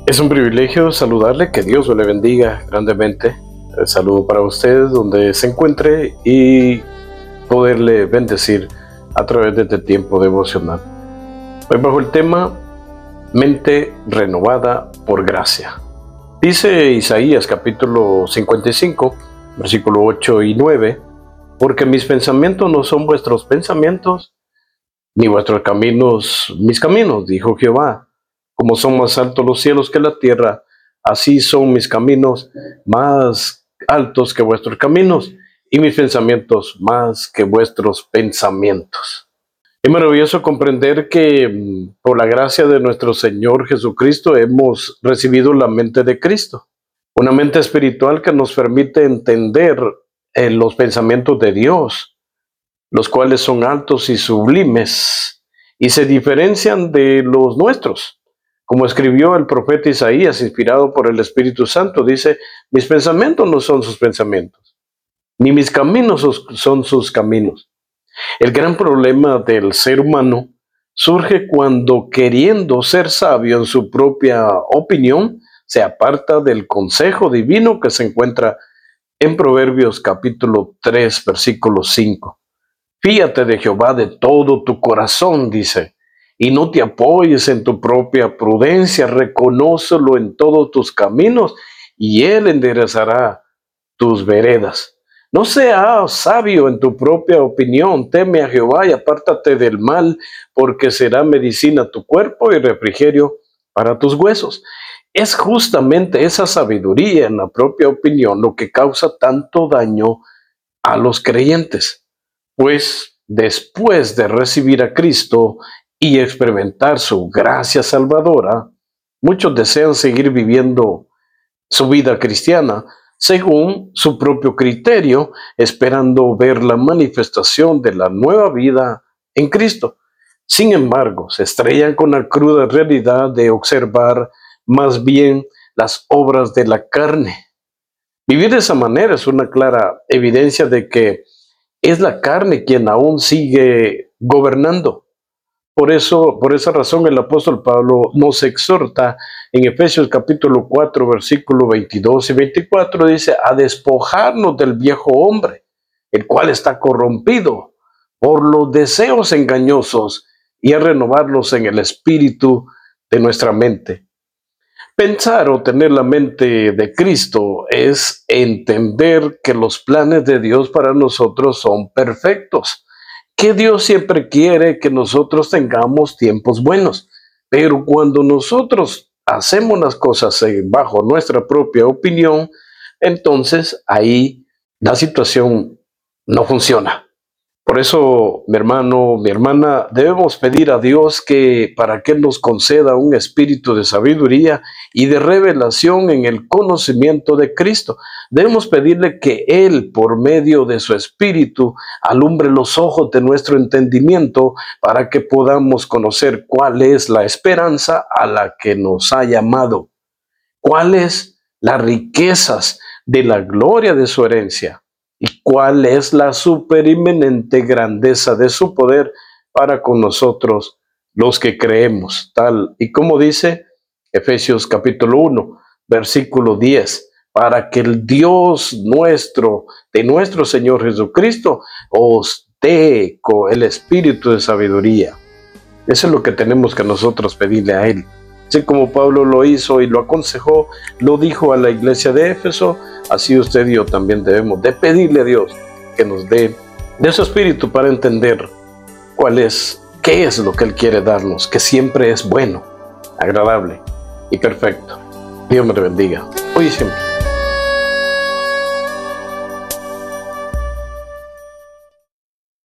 Es un privilegio saludarle, que Dios le bendiga grandemente. El saludo para usted donde se encuentre y poderle bendecir a través de este tiempo devocional. Hoy bajo el tema mente renovada por gracia. Dice Isaías capítulo 55, versículo 8 y 9, porque mis pensamientos no son vuestros pensamientos, ni vuestros caminos mis caminos, dijo Jehová. Como son más altos los cielos que la tierra, así son mis caminos más altos que vuestros caminos, y mis pensamientos más que vuestros pensamientos. Es maravilloso comprender que por la gracia de nuestro Señor Jesucristo hemos recibido la mente de Cristo, una mente espiritual que nos permite entender los pensamientos de Dios, los cuales son altos y sublimes, y se diferencian de los nuestros. Como escribió el profeta Isaías, inspirado por el Espíritu Santo, dice: mis pensamientos no son sus pensamientos, ni mis caminos son sus caminos. El gran problema del ser humano surge cuando, queriendo ser sabio en su propia opinión, se aparta del consejo divino que se encuentra en Proverbios capítulo 3, versículo 5. Fíate de Jehová de todo tu corazón, dice, y no te apoyes en tu propia prudencia, reconócelo en todos tus caminos, y Él enderezará tus veredas. No seas sabio en tu propia opinión, teme a Jehová y apártate del mal, porque será medicina a tu cuerpo y refrigerio para tus huesos. Es justamente esa sabiduría en la propia opinión lo que causa tanto daño a los creyentes. Pues después de recibir a Cristo y experimentar su gracia salvadora, muchos desean seguir viviendo su vida cristiana según su propio criterio, esperando ver la manifestación de la nueva vida en Cristo. Sin embargo, se estrellan con la cruda realidad de observar más bien las obras de la carne. Vivir de esa manera es una clara evidencia de que es la carne quien aún sigue gobernando. Por esa razón, el apóstol Pablo nos exhorta en Efesios capítulo 4, versículo 22 y 24, dice: a despojarnos del viejo hombre, el cual está corrompido por los deseos engañosos, y a renovarnos en el espíritu de nuestra mente. Pensar o tener la mente de Cristo es entender que los planes de Dios para nosotros son perfectos, que Dios siempre quiere que nosotros tengamos tiempos buenos, pero cuando nosotros hacemos las cosas bajo nuestra propia opinión, entonces ahí la situación no funciona. Por eso, mi hermano, mi hermana, debemos pedir a Dios que para que nos conceda un espíritu de sabiduría y de revelación en el conocimiento de Cristo. Debemos pedirle que Él, por medio de su espíritu, alumbre los ojos de nuestro entendimiento para que podamos conocer cuál es la esperanza a la que nos ha llamado, cuáles las riquezas de la gloria de su herencia, y cuál es la superinminente grandeza de su poder para con nosotros los que creemos, tal y como dice Efesios capítulo 1, versículo 10, para que el Dios nuestro, de nuestro Señor Jesucristo, os dé con el espíritu de sabiduría. Eso es lo que tenemos que nosotros pedirle a Él. Así como Pablo lo hizo y lo aconsejó, lo dijo a la iglesia de Éfeso, así usted y yo también debemos de pedirle a Dios que nos dé de su espíritu para entender qué es lo que Él quiere darnos, que siempre es bueno, agradable y perfecto. Dios me bendiga hoy y siempre.